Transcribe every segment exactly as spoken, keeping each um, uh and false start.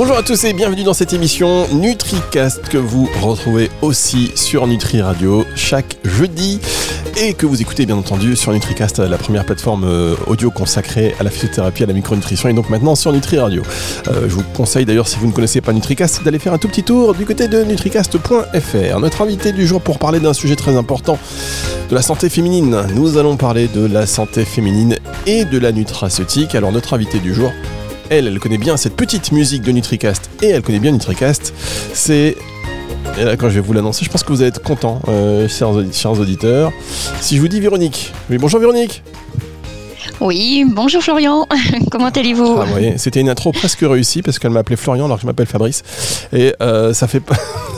Bonjour à tous et bienvenue dans cette émission NutriCast que vous retrouvez aussi sur Nutri Radio chaque jeudi et que vous écoutez bien entendu sur NutriCast, la première plateforme audio consacrée à la phytothérapie, à la micronutrition et donc maintenant sur Nutri Radio. Euh, je vous conseille d'ailleurs, si vous ne connaissez pas NutriCast, d'aller faire un tout petit tour du côté de nutricast point f r. Notre invité du jour pour parler d'un sujet très important, de la santé féminine. Nous allons parler de la santé féminine et de la nutraceutique. Alors notre invité du jour, Elle, elle connaît bien cette petite musique de NutriCast et elle connaît bien NutriCast. C'est... Et là, quand je vais vous l'annoncer, je pense que vous allez être contents, euh, chers, chers auditeurs. Si je vous dis Véronique. Oui, bonjour Véronique. Oui, bonjour Florian. Comment allez-vous ? Ah, oui, c'était une intro presque réussie parce qu'elle m'appelait Florian alors que je m'appelle Fabrice. Et euh, ça fait pas...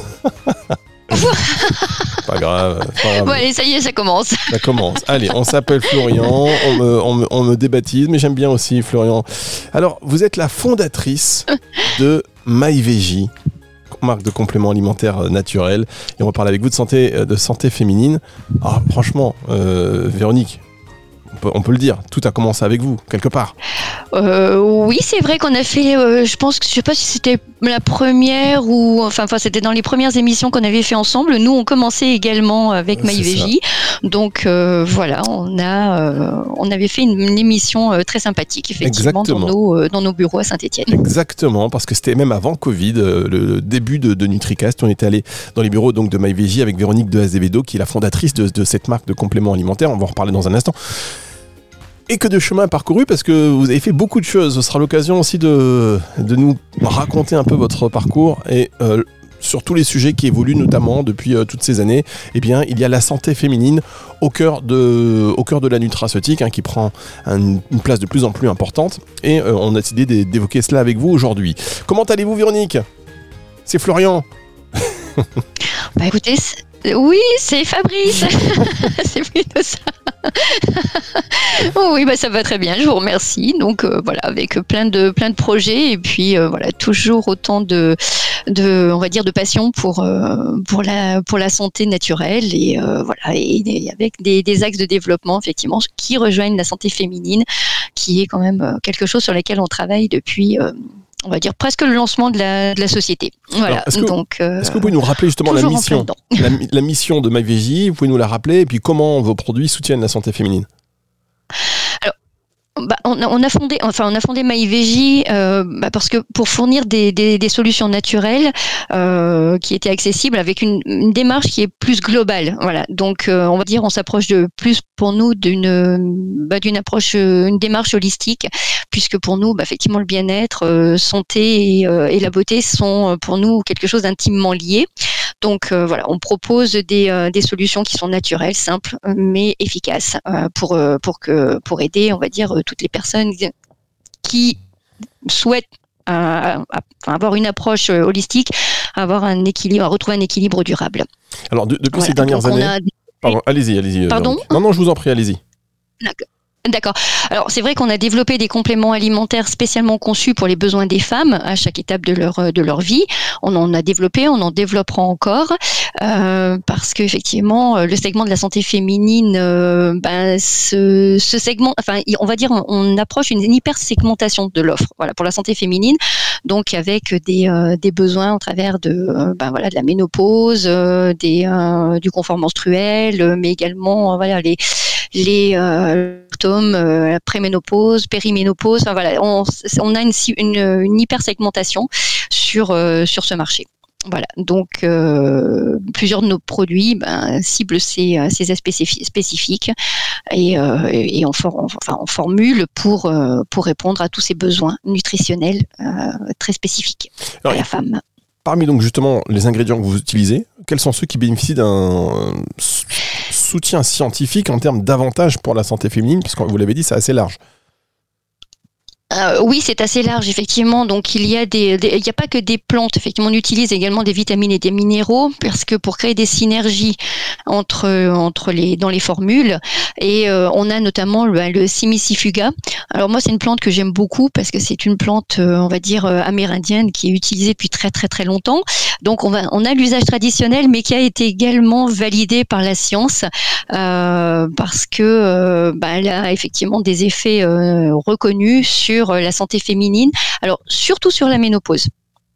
Pas grave, pas grave. Bon allez, ça y est, ça commence. Ça commence. Allez, on s'appelle Florian, on me, on, me, on me débaptise, mais j'aime bien aussi Florian. Alors, vous êtes la fondatrice de MyVeggie, marque de compléments alimentaires naturels, et on va parler avec vous de santé, de santé féminine. Ah, franchement, euh, Véronique, on peut, on peut le dire, tout a commencé avec vous, quelque part. Euh, oui, c'est vrai qu'on a fait, euh, je pense que je sais pas si c'était la première ou enfin, enfin c'était dans les premières émissions qu'on avait fait ensemble. Nous, on commençait également avec MyVeggie, donc euh, voilà, on a, euh, on avait fait une, une émission euh, très sympathique effectivement dans nos, euh, dans nos bureaux à Saint-Étienne. Exactement, parce que c'était même avant Covid, euh, le début de, de NutriCast. On était allé dans les bureaux donc de MyVeggie avec Véronique de Azevedo, qui est la fondatrice de, de cette marque de compléments alimentaires. On va en reparler dans un instant. Et que de chemin parcouru, parce que vous avez fait beaucoup de choses. Ce sera l'occasion aussi de, de nous raconter un peu votre parcours et euh, sur tous les sujets qui évoluent, notamment depuis euh, toutes ces années. Eh bien, il y a la santé féminine au cœur de, au cœur de la nutraceutique, hein, qui prend un, une place de plus en plus importante. Et euh, on a décidé d'évoquer cela avec vous aujourd'hui. Comment allez-vous, Véronique ? C'est Florian. Bah écoutez, c'est... oui, c'est Fabrice. C'est plutôt ça. Oh oui, bah ça va très bien, je vous remercie. Donc euh, voilà, avec plein de plein de projets et puis euh, voilà, toujours autant de de on va dire de passion pour euh, pour la pour la santé naturelle et euh, voilà et, et avec des des axes de développement effectivement qui rejoignent la santé féminine, qui est quand même quelque chose sur lequel on travaille depuis euh, on va dire presque le lancement de la, de la société. Voilà. Alors, est-ce que, Donc, euh, est-ce que vous pouvez nous rappeler justement la mission, la, la mission de MyVeggie ? Vous pouvez nous la rappeler et puis comment vos produits soutiennent la santé féminine ? Alors, bah, on, a, on a fondé, enfin, on a fondé MyVeggie euh, bah, parce que pour fournir des, des, des solutions naturelles euh, qui étaient accessibles avec une, une démarche qui est plus globale. Voilà. Donc, euh, on va dire, on s'approche de plus pour nous d'une, bah, d'une approche, une démarche holistique, puisque pour nous, bah, effectivement, le bien-être, euh, santé et, euh, et la beauté sont pour nous quelque chose d'intimement lié. Donc euh, voilà, on propose des, euh, des solutions qui sont naturelles, simples, mais efficaces euh, pour euh, pour que pour aider, on va dire, toutes les personnes qui souhaitent euh, avoir une approche holistique, avoir un équilibre, à retrouver un équilibre durable. Alors de, depuis voilà, ces dernières années, a... pardon, allez-y, allez-y. Pardon ? Non, non, je vous en prie, allez-y. D'accord. D'accord. Alors c'est vrai qu'on a développé des compléments alimentaires spécialement conçus pour les besoins des femmes à chaque étape de leur de leur vie. On en a développé, on en développera encore euh, parce que effectivement le segment de la santé féminine, euh, ben ce, ce segment, enfin on va dire on, on approche une, une hyper segmentation de l'offre. Voilà pour la santé féminine. Donc avec des euh, des besoins au travers de euh, ben voilà de la ménopause, euh, des euh, du confort menstruel, euh, mais également euh, voilà les les euh, symptômes, euh, préménopause, périménopause, enfin voilà, on, on a une, une, une hypersegmentation sur euh, sur ce marché. Voilà, donc euh, plusieurs de nos produits ben, ciblent ces, ces aspects spécifiques et, euh, et on, for, enfin, on formule pour euh, pour répondre à tous ces besoins nutritionnels euh, très spécifiques Alors, à la femme. Parmi donc justement les ingrédients que vous utilisez, quels sont ceux qui bénéficient d'un soutien scientifique en termes d'avantages pour la santé féminine, puisque vous l'avez dit, c'est assez large. Euh, oui, c'est assez large, effectivement. Donc, il y a des, des, il n'y a pas que des plantes. Effectivement, on utilise également des vitamines et des minéraux, parce que pour créer des synergies entre entre les dans les formules. Et euh, on a notamment le, le Simicifuga. Alors moi, c'est une plante que j'aime beaucoup parce que c'est une plante, euh, on va dire euh, amérindienne, qui est utilisée depuis très très très longtemps. Donc, on va, on a l'usage traditionnel, mais qui a été également validé par la science, euh, parce que euh, bah, elle a effectivement des effets euh, reconnus sur la santé féminine, alors surtout sur la ménopause.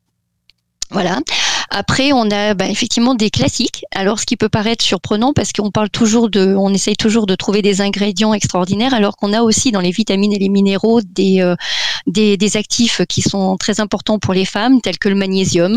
Voilà. Après, on a bah, effectivement des classiques. Alors, ce qui peut paraître surprenant, parce qu'on parle toujours de, on essaye toujours de trouver des ingrédients extraordinaires, alors qu'on a aussi dans les vitamines et les minéraux des euh, des, des actifs qui sont très importants pour les femmes, tels que le magnésium,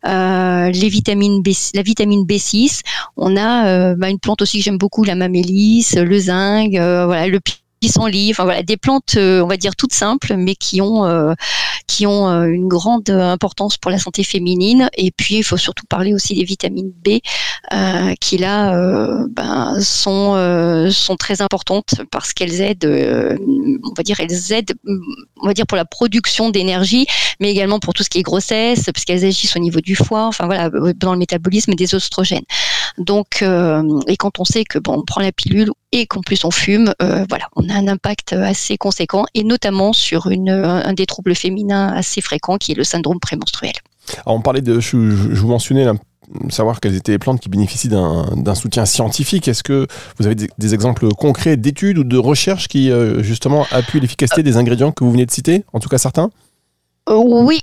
euh, les vitamines B, la vitamine B six. On a euh, bah, une plante aussi que j'aime beaucoup, la mamélis, le zinc, euh, voilà, le pissenlit, enfin voilà, des plantes, euh, on va dire toutes simples, mais qui ont euh, qui ont euh, une grande importance pour la santé féminine. Et puis il faut surtout parler aussi des vitamines B, euh, qui là euh, ben, sont euh, sont très importantes parce qu'elles aident, euh, on va dire, elles aident, on va dire pour la production d'énergie, mais également pour tout ce qui est grossesse, parce qu'elles agissent au niveau du foie, enfin voilà, dans le métabolisme des oestrogènes. Donc, euh, et quand on sait que bon, on prend la pilule et qu'en plus on fume, euh, voilà, on a un impact assez conséquent, et notamment sur une, un des troubles féminins assez fréquents, qui est le syndrome prémenstruel. Alors on parlait de, je, je vous mentionnais là, savoir quelles étaient les plantes qui bénéficient d'un, d'un soutien scientifique. Est-ce que vous avez des, des exemples concrets d'études ou de recherches qui euh, justement appuient l'efficacité des ingrédients que vous venez de citer, en tout cas certains ? euh, Oui.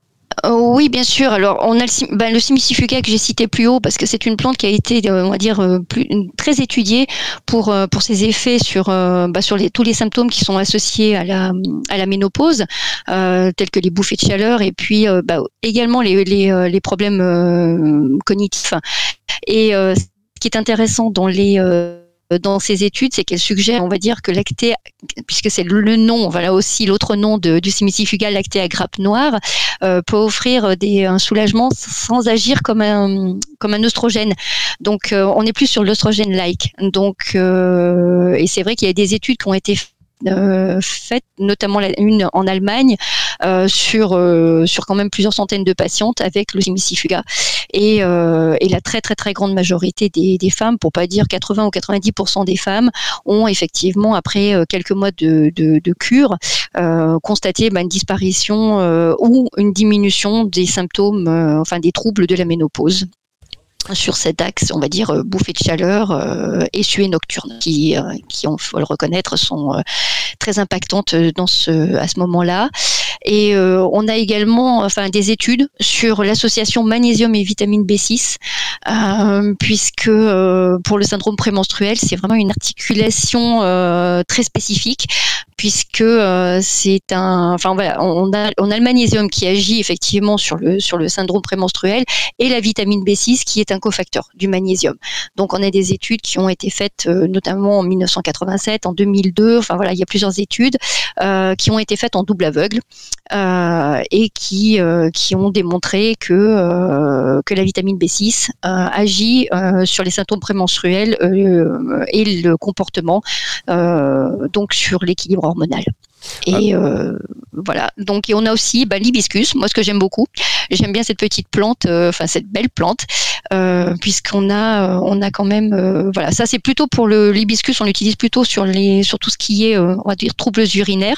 Oui, bien sûr. Alors, on a le, ben, le Simicifuga que j'ai cité plus haut, parce que c'est une plante qui a été, on va dire, plus, très étudiée pour pour ses effets sur bah, sur les, tous les symptômes qui sont associés à la à la ménopause, euh, tels que les bouffées de chaleur, et puis euh, bah, également les les, les problèmes euh, cognitifs. Et euh, ce qui est intéressant dans les euh, dans ces études, c'est qu'elle suggère, on va dire, que l'acté, puisque c'est le nom, voilà aussi l'autre nom de, du Simicifuga, l'acté à grappe noire, euh, peut offrir des, un soulagement sans agir comme un, comme un œstrogène. Donc, euh, on est plus sur l'œstrogène-like. Donc, euh, et c'est vrai qu'il y a des études qui ont été Euh, faites, notamment la, une en Allemagne, euh, sur euh, sur quand même plusieurs centaines de patientes avec le Simicifuga, et, euh, et la très très très grande majorité des, des femmes, pour pas dire quatre-vingts ou quatre-vingt-dix pour cent des femmes, ont effectivement, après euh, quelques mois de, de, de cure, euh, constaté bah, une disparition euh, ou une diminution des symptômes, euh, enfin des troubles de la ménopause, sur cet axe, on va dire, euh, bouffée de chaleur euh, et suée nocturne, qui, euh, qui, on faut le reconnaître, sont euh, très impactantes dans ce, à ce moment-là. Et euh, on a également, enfin, des études sur l'association magnésium et vitamine B six, euh, puisque euh, pour le syndrome prémenstruel, c'est vraiment une articulation euh, très spécifique, puisque euh, c'est un, enfin voilà, on a, on a le magnésium qui agit effectivement sur le sur le syndrome prémenstruel, et la vitamine B six qui est un cofacteur du magnésium. Donc on a des études qui ont été faites euh, notamment en dix-neuf cent quatre-vingt-sept, en deux mille deux, enfin voilà, il y a plusieurs études euh, qui ont été faites en double aveugle euh, et qui euh, qui ont démontré que euh, que la vitamine B six euh, agit euh, sur les symptômes prémenstruels euh, et le comportement, euh, donc sur l'équilibre hormonal. Et euh, voilà. Donc, et on a aussi bah, l'hibiscus. Moi, ce que j'aime beaucoup, j'aime bien cette petite plante, enfin euh, cette belle plante, euh, puisqu'on a, on a quand même, euh, voilà. Ça, c'est plutôt pour le l'hibiscus. On l'utilise plutôt sur les, sur tout ce qui est, euh, on va dire, troubles urinaires,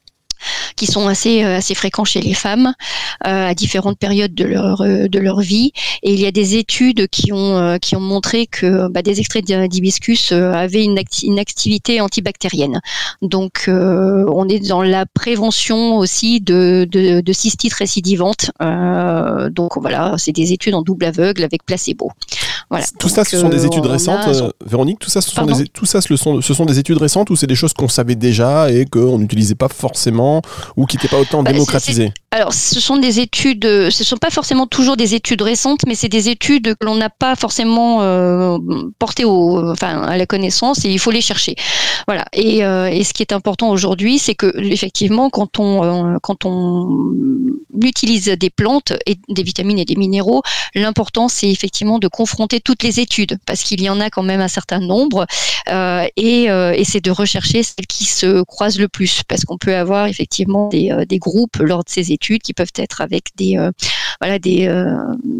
qui sont assez assez fréquents chez les femmes euh, à différentes périodes de leur de leur vie. Et il y a des études qui ont euh, qui ont montré que bah, des extraits d'hibiscus euh, avaient une, acti- une activité antibactérienne. Donc euh, on est dans la prévention aussi de de, de cystite récidivante. Euh, donc voilà, c'est des études en double aveugle avec placebo. Voilà. Tout donc, ça, ce sont des études récentes, a... euh, Véronique. Tout ça, ce sont des, tout ça, ce sont, ce sont des études récentes, ou c'est des choses qu'on savait déjà et qu'on n'utilisait pas forcément, ou qui n'étaient pas autant bah, démocratisées? c'est, c'est... Alors, ce sont des études, ce ne sont pas forcément toujours des études récentes, mais c'est des études que l'on n'a pas forcément euh, portées au, enfin, à la connaissance, et il faut les chercher. Voilà. Et, euh, et ce qui est important aujourd'hui, c'est que effectivement, quand on euh, quand on utilise des plantes et des vitamines et des minéraux, l'important c'est effectivement de confronter toutes les études, parce qu'il y en a quand même un certain nombre, euh, et, euh, et c'est de rechercher celles qui se croisent le plus, parce qu'on peut avoir effectivement des, euh, des groupes lors de ces études qui peuvent être avec des euh, voilà des euh,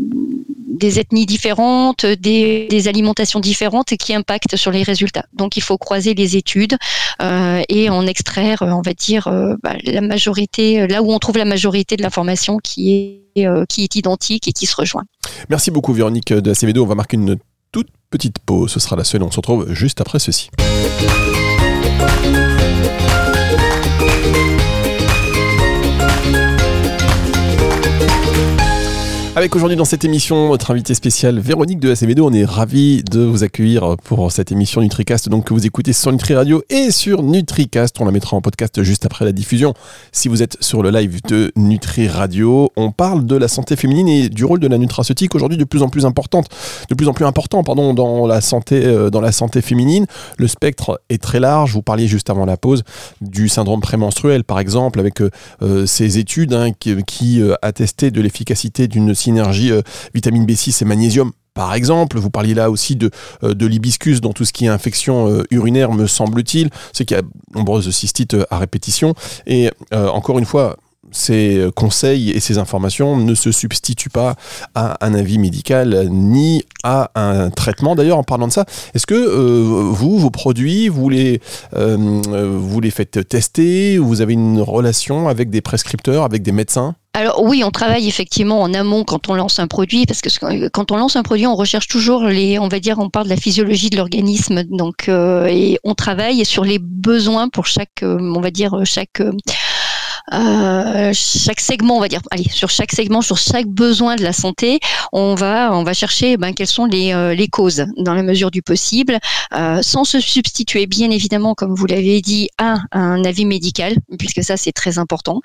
des ethnies différentes, des, des alimentations différentes, et qui impactent sur les résultats. Donc il faut croiser les études euh, et en extraire, on va dire, euh, bah, la majorité, là où on trouve la majorité de l'information qui est euh, qui est identique et qui se rejoint. Merci beaucoup Véronique de A C V deux. On va marquer une toute petite pause, ce sera la seule. On se retrouve juste après ceci. Avec aujourd'hui dans cette émission notre invité spécial Véronique de A C V deux. On est ravis de vous accueillir pour cette émission NutriCast, donc que vous écoutez sur Nutri Radio et sur NutriCast. On la mettra en podcast juste après la diffusion. Si vous êtes sur le live de Nutri Radio, on parle de la santé féminine et du rôle de la nutraceutique aujourd'hui de plus en plus importante, de plus en plus important, pardon, dans la santé, euh, dans la santé féminine. Le spectre est très large. Vous parliez juste avant la pause du syndrome prémenstruel, par exemple, avec euh, ces études hein, qui, qui euh, attestaient de l'efficacité d'une synergie euh, vitamine B six et magnésium. Par exemple, vous parliez là aussi de, euh, de l'hibiscus dans tout ce qui est infection euh, urinaire, me semble-t-il. C'est qu'il y a nombreuses cystites euh, à répétition. Et euh, encore une fois, ces conseils et ces informations ne se substituent pas à un avis médical ni à un traitement. D'ailleurs, en parlant de ça, est-ce que euh, vous, vos produits, vous les, euh, vous les faites tester? Vous avez une relation avec des prescripteurs, avec des médecins? Alors oui, on travaille effectivement en amont quand on lance un produit, parce que quand on lance un produit, on recherche toujours les, on va dire, on parle de la physiologie de l'organisme, donc euh, et on travaille sur les besoins pour chaque, euh, on va dire chaque euh, Euh, chaque segment, on va dire, allez, sur chaque segment, sur chaque besoin de la santé, on va, on va chercher ben, quelles sont les, euh, les causes dans la mesure du possible, euh, sans se substituer, bien évidemment, comme vous l'avez dit, à un avis médical, puisque ça c'est très important.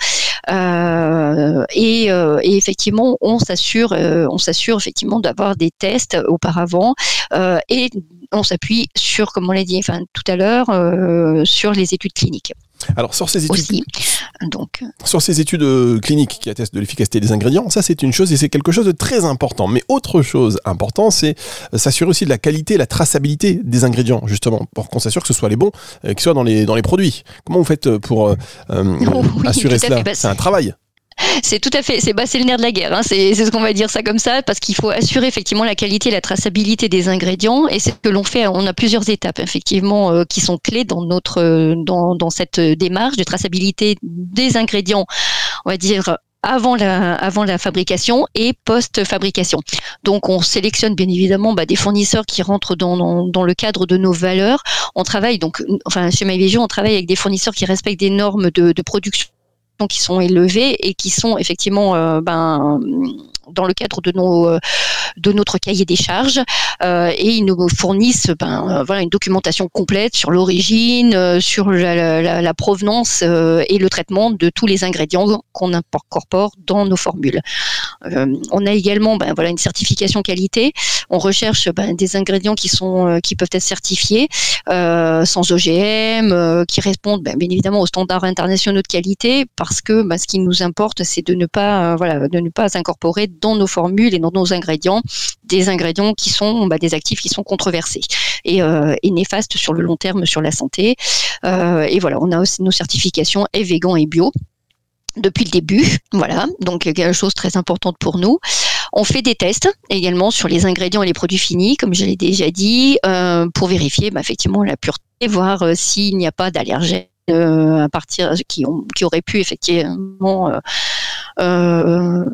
Euh, et, euh, et effectivement, on s'assure, euh, on s'assure effectivement d'avoir des tests auparavant, euh, et on s'appuie sur, comme on l'a dit, enfin tout à l'heure, euh, sur les études cliniques. Alors sur ces études, aussi. Donc, sur ces études cliniques qui attestent de l'efficacité des ingrédients, ça c'est une chose et c'est quelque chose de très important. Mais autre chose importante, c'est s'assurer aussi de la qualité et la traçabilité des ingrédients, justement, pour qu'on s'assure que ce soit les bons, euh, qu'ils soient dans les, dans les produits. Comment vous faites pour euh, oh, oui, assurer cela? C'est un travail. C'est tout à fait, c'est, bah, c'est le nerf de la guerre, hein. c'est, c'est ce qu'on va dire ça comme ça, parce qu'il faut assurer effectivement la qualité et la traçabilité des ingrédients, et c'est ce que l'on fait. On a plusieurs étapes effectivement euh, qui sont clés dans notre, euh, dans, dans cette démarche de traçabilité des ingrédients, on va dire avant la, avant la fabrication et post-fabrication. Donc, on sélectionne bien évidemment bah, des fournisseurs qui rentrent dans, dans, dans le cadre de nos valeurs. On travaille donc, enfin chez MyVeggie, on travaille avec des fournisseurs qui respectent des normes de, de production qui sont élevés et qui sont effectivement euh, ben, dans le cadre de, nos, de notre cahier des charges, euh, et ils nous fournissent ben, euh, voilà, une documentation complète sur l'origine, euh, sur la, la, la provenance euh, et le traitement de tous les ingrédients qu'on incorpore dans nos formules. Euh, on a également ben, voilà, une certification qualité. On recherche ben, des ingrédients qui, sont, euh, qui peuvent être certifiés euh, sans O G M, euh, qui répondent ben, bien évidemment aux standards internationaux de qualité, parce que ben, ce qui nous importe, c'est de ne pas, euh, voilà, de ne pas incorporer dans nos formules et dans nos ingrédients des ingrédients qui sont ben, des actifs qui sont controversés et, euh, et néfastes sur le long terme sur la santé. Euh, et voilà, on a aussi nos certifications et végan et bio depuis le début, voilà, donc quelque chose de très importante pour nous. On fait des tests également sur les ingrédients et les produits finis, comme je l'ai déjà dit, euh, pour vérifier bah, effectivement la pureté, voir euh, s'il n'y a pas d'allergènes euh, à partir qui ont qui auraient pu effectivement euh, euh,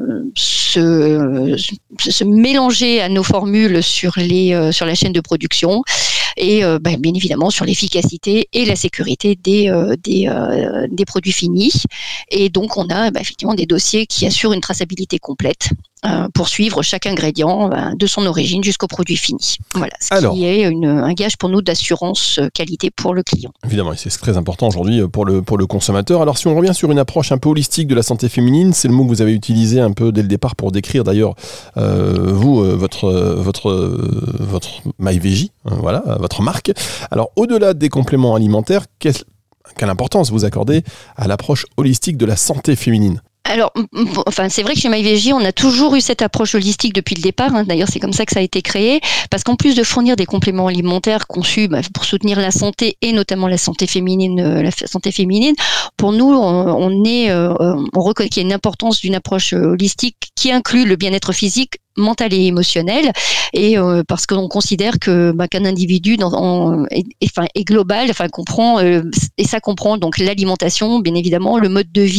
se, se mélanger à nos formules sur les euh, sur la chaîne de production. Et euh, ben, bien évidemment sur l'efficacité et la sécurité des, euh, des, euh, des produits finis. Et donc, on a ben, effectivement des dossiers qui assurent une traçabilité complète euh, pour suivre chaque ingrédient ben, de son origine jusqu'au produit fini. Voilà, ce Alors, qui est une, un gage pour nous d'assurance qualité pour le client. Évidemment, et c'est très important aujourd'hui pour le, pour le consommateur. Alors, si on revient sur une approche un peu holistique de la santé féminine, c'est le mot que vous avez utilisé un peu dès le départ pour décrire d'ailleurs, euh, vous, euh, votre, votre, euh, votre MyVeggie, euh, voilà, votre marque. Alors, au-delà des compléments alimentaires, quelle, quelle importance vous accordez à l'approche holistique de la santé féminine ? Alors, enfin, c'est vrai que chez MyVeggie, on a toujours eu cette approche holistique depuis le départ. Hein. D'ailleurs, c'est comme ça que ça a été créé, parce qu'en plus de fournir des compléments alimentaires conçus bah, pour soutenir la santé et notamment la santé féminine, euh, la santé féminine, pour nous, on, on est, euh, on reconnaît qu'il y a une importance d'une approche holistique qui inclut le bien-être physique, mental et émotionnel, et euh, parce qu'on considère que bah, qu'un individu dans, en, est, enfin, est global, enfin comprend euh, et ça comprend donc l'alimentation, bien évidemment, le mode de vie,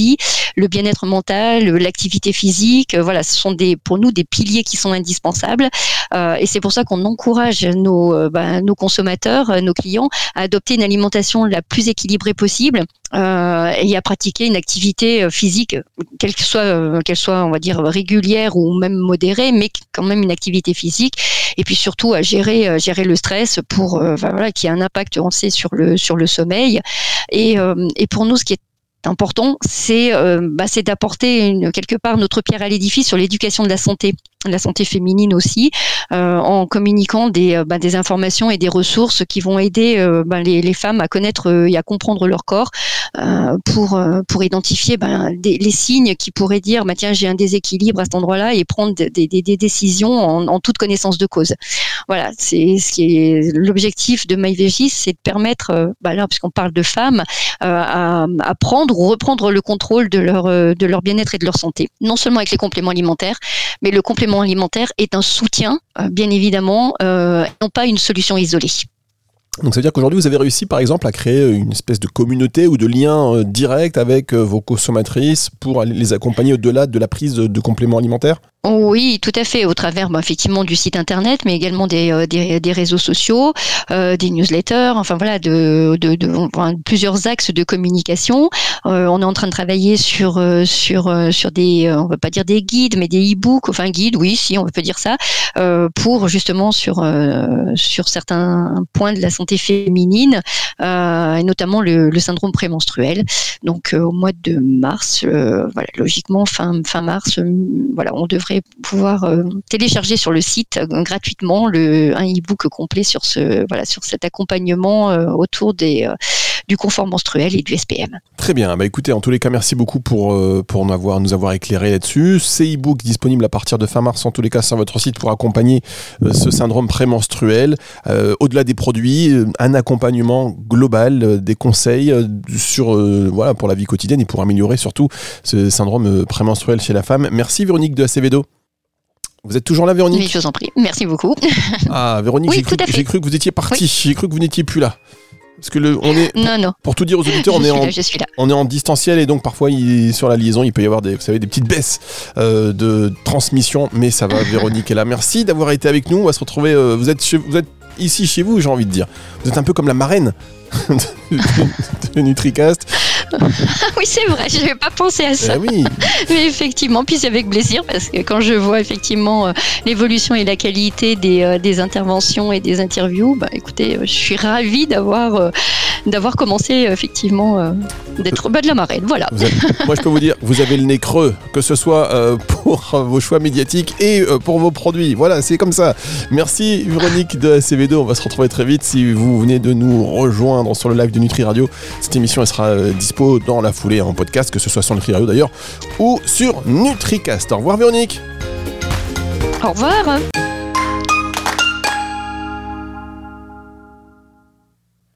le bien-être mental, l'activité physique. Voilà, ce sont des, pour nous des piliers qui sont indispensables. Euh, et c'est pour ça qu'on encourage nos, euh, bah, nos consommateurs, euh, nos clients, à adopter une alimentation la plus équilibrée possible euh, et à pratiquer une activité physique, quelle que soit, euh, qu'elle soit, on va dire, régulière ou même modérée, mais quand même une activité physique. Et puis surtout à gérer, euh, gérer le stress pour, euh, voilà, qui a un impact, on sait, sur le, sur le sommeil. Et, euh, et pour nous, ce qui est important, c'est, euh, bah, c'est d'apporter une, quelque part notre pierre à l'édifice sur l'éducation de la santé, de la santé féminine aussi, euh, en communiquant des, euh, bah, des informations et des ressources qui vont aider euh, bah, les, les femmes à connaître euh, et à comprendre leur corps euh, pour, euh, pour identifier bah, des, les signes qui pourraient dire bah, tiens, j'ai un déséquilibre à cet endroit-là et prendre des, des, des décisions en, en toute connaissance de cause. Voilà, c'est ce qui est l'objectif de MyVeggie, c'est de permettre, euh, bah, là, puisqu'on parle de femmes, euh, à, à prendre ou reprendre le contrôle de leur, de leur bien-être et de leur santé. Non seulement avec les compléments alimentaires, mais le complément alimentaire est un soutien, euh, bien évidemment, euh, non pas une solution isolée. Donc ça veut dire qu'aujourd'hui vous avez réussi par exemple à créer une espèce de communauté ou de lien euh, direct avec euh, vos consommatrices pour les accompagner au-delà de la prise de, de compléments alimentaires ? Oui, tout à fait, au travers bah, effectivement du site internet, mais également des, euh, des, des réseaux sociaux, euh, des newsletters, enfin voilà, de, de, de, enfin, plusieurs axes de communication. Euh, on est en train de travailler sur euh, sur euh, sur des, euh, on va pas dire des guides, mais des e-books, enfin guides, oui, si on peut dire ça, euh, pour justement sur euh, sur certains points de la santé féminine, euh, et notamment le, le syndrome prémenstruel. Donc euh, au mois de mars, euh, voilà, logiquement fin fin mars, euh, voilà, on devrait pouvoir euh, télécharger sur le site euh, gratuitement le, un e-book complet sur ce voilà sur cet accompagnement euh, autour des euh, du confort menstruel et du S P M. Très bien, bah écoutez, en tous les cas, merci beaucoup pour, euh, pour nous avoir, nous avoir éclairé là-dessus. Ces e-books disponibles à partir de fin mars, en tous les cas, sur votre site pour accompagner euh, ce syndrome prémenstruel. Euh, au-delà des produits, euh, un accompagnement global, euh, des conseils euh, sur, euh, voilà, pour la vie quotidienne et pour améliorer surtout ce syndrome euh, prémenstruel chez la femme. Merci Véronique de Acevedo. Vous êtes toujours là, Véronique ? Oui, je vous en prie. Merci beaucoup. Ah, Véronique, oui, j'ai, cru, j'ai cru que vous étiez partie. Oui. J'ai cru que vous n'étiez plus là. Parce que le, on est, non, non. Pour tout dire aux auditeurs, on est, en, là, je suis là. on est en distanciel et donc parfois il, sur la liaison, il peut y avoir des, vous savez, des petites baisses euh, de transmission, mais ça va. Véronique est là. Merci d'avoir été avec nous. On va se retrouver. Euh, vous êtes, chez, vous êtes ici chez vous, j'ai envie de dire. Vous êtes un peu comme la marraine de, de, de NutriCast. Oui, c'est vrai, je n'avais pas pensé à ça. Eh oui. Mais effectivement, puis c'est avec plaisir, parce que quand je vois effectivement euh, l'évolution et la qualité des, euh, des interventions et des interviews, bah, écoutez, euh, je suis ravie d'avoir, euh, d'avoir commencé effectivement euh, d'être bah, de la marraine. Voilà. Avez, moi, je peux vous dire, vous avez le nez creux, que ce soit euh, pour euh, vos choix médiatiques et euh, pour vos produits. Voilà, c'est comme ça. Merci Véronique de Acevedo. On va se retrouver très vite. Si vous venez de nous rejoindre sur le live de Nutri Radio, cette émission elle sera euh, disponible dans la foulée en podcast, que ce soit sur Nutri Radio d'ailleurs ou sur NutriCast. Au revoir Véronique. Au revoir.